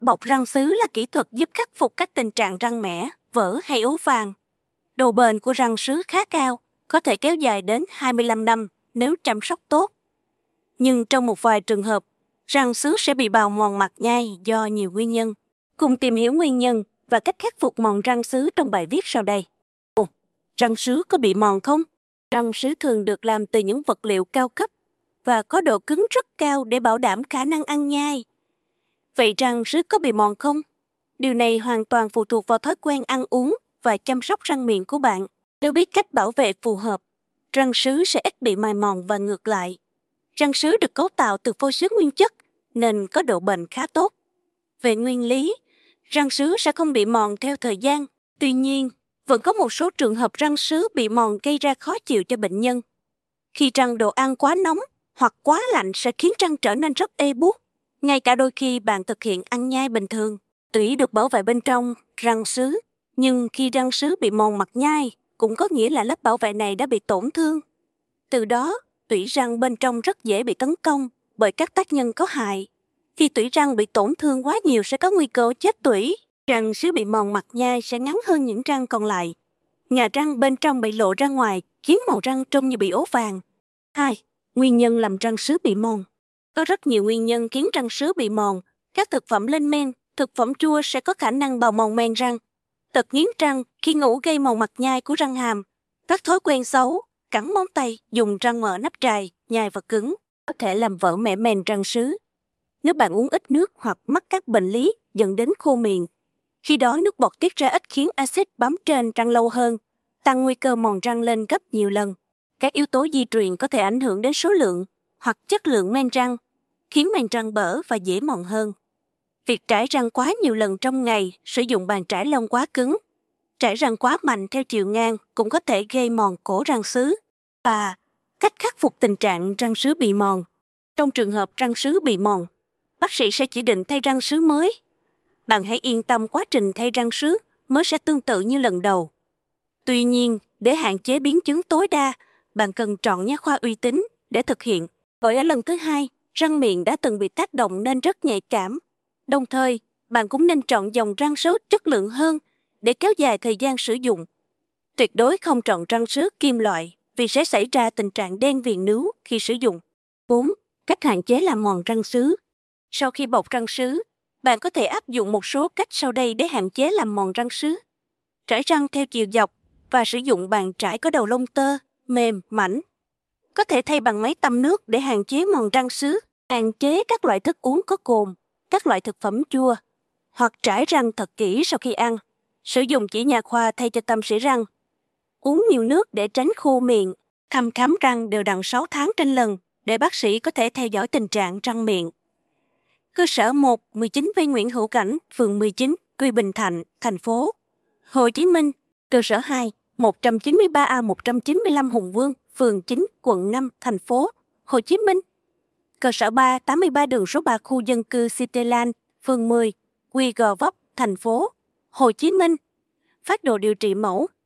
Bọc răng sứ là kỹ thuật giúp khắc phục các tình trạng răng mẻ, vỡ hay ố vàng. Độ bền của răng sứ khá cao, có thể kéo dài đến 25 năm nếu chăm sóc tốt. Nhưng trong một vài trường hợp, răng sứ sẽ bị bào mòn mặt nhai do nhiều nguyên nhân. Cùng tìm hiểu nguyên nhân và cách khắc phục mòn răng sứ trong bài viết sau đây. Răng sứ có bị mòn không? Răng sứ thường được làm từ những vật liệu cao cấp và có độ cứng rất cao để bảo đảm khả năng ăn nhai. Vậy răng sứ có bị mòn không? Điều này hoàn toàn phụ thuộc vào thói quen ăn uống và chăm sóc răng miệng của bạn. Nếu biết cách bảo vệ phù hợp, răng sứ sẽ ít bị mài mòn và ngược lại. Răng sứ được cấu tạo từ phôi sứ nguyên chất nên có độ bền khá tốt. Về nguyên lý, răng sứ sẽ không bị mòn theo thời gian. Tuy nhiên, vẫn có một số trường hợp răng sứ bị mòn gây ra khó chịu cho bệnh nhân. Khi răng đồ ăn quá nóng hoặc quá lạnh sẽ khiến răng trở nên rất ê buốt. Ngay cả đôi khi bạn thực hiện ăn nhai bình thường, tủy được bảo vệ bên trong răng sứ. Nhưng khi răng sứ bị mòn mặt nhai, cũng có nghĩa là lớp bảo vệ này đã bị tổn thương. Từ đó, tủy răng bên trong rất dễ bị tấn công bởi các tác nhân có hại. Khi tủy răng bị tổn thương quá nhiều sẽ có nguy cơ chết tủy. Răng sứ bị mòn mặt nhai sẽ ngắn hơn những răng còn lại. Nhà răng bên trong bị lộ ra ngoài khiến màu răng trông như bị ố vàng. 2. Nguyên nhân làm răng sứ bị mòn. Có rất nhiều nguyên nhân khiến răng sứ bị mòn. Các thực phẩm lên men, thực phẩm chua sẽ có khả năng bào mòn men răng. Tật nghiến răng khi ngủ gây mòn mặt nhai của răng hàm. Các thói quen xấu, cắn móng tay, dùng răng mở nắp chai, nhai và cứng, có thể làm vỡ mẻ men răng sứ. Nếu bạn uống ít nước hoặc mắc các bệnh lý dẫn đến khô miệng, khi đó nước bọt tiết ra ít khiến axit bám trên răng lâu hơn, tăng nguy cơ mòn răng lên gấp nhiều lần. Các yếu tố di truyền có thể ảnh hưởng đến số lượng hoặc chất lượng men răng, khiến men răng bở và dễ mòn hơn. Việc trải răng quá nhiều lần trong ngày, sử dụng bàn trải lông quá cứng, trải răng quá mạnh theo chiều ngang cũng có thể gây mòn cổ răng sứ. Và cách khắc phục tình trạng răng sứ bị mòn. Trong trường hợp răng sứ bị mòn, bác sĩ sẽ chỉ định thay răng sứ mới. Bạn hãy yên tâm, quá trình thay răng sứ mới sẽ tương tự như lần đầu. Tuy nhiên, để hạn chế biến chứng tối đa, bạn cần chọn nha khoa uy tín để thực hiện. Bởi ở lần thứ hai, răng miệng đã từng bị tác động nên rất nhạy cảm. Đồng thời, bạn cũng nên chọn dòng răng sứ chất lượng hơn để kéo dài thời gian sử dụng. Tuyệt đối không chọn răng sứ kim loại vì sẽ xảy ra tình trạng đen viền nướu khi sử dụng. 4. Cách hạn chế làm mòn răng sứ. Sau khi bọc răng sứ, bạn có thể áp dụng một số cách sau đây để hạn chế làm mòn răng sứ. Trải răng theo chiều dọc và sử dụng bàn trải có đầu lông tơ, mềm, mảnh. Có thể thay bằng máy tăm nước để hạn chế mòn răng sứ. Hạn chế các loại thức uống có cồn, các loại thực phẩm chua, hoặc trải răng thật kỹ sau khi ăn. Sử dụng chỉ nha khoa thay cho tăm sỉ răng. Uống nhiều nước để tránh khô miệng. Thăm khám răng đều đặn 6 tháng trên lần để bác sĩ có thể theo dõi tình trạng răng miệng. Cơ sở 1, 19 V Nguyễn Hữu Cảnh, phường 19, Quy Bình Thạnh, thành phố Hồ Chí Minh. Cơ sở 2, 193A 195 Hùng Vương, phường 9, quận 5, thành phố Hồ Chí Minh. Cơ sở 3, 83 đường số 3 khu dân cư Cityland, phường 10, Quy Gò Vấp, thành phố Hồ Chí Minh. Phác đồ điều trị mẫu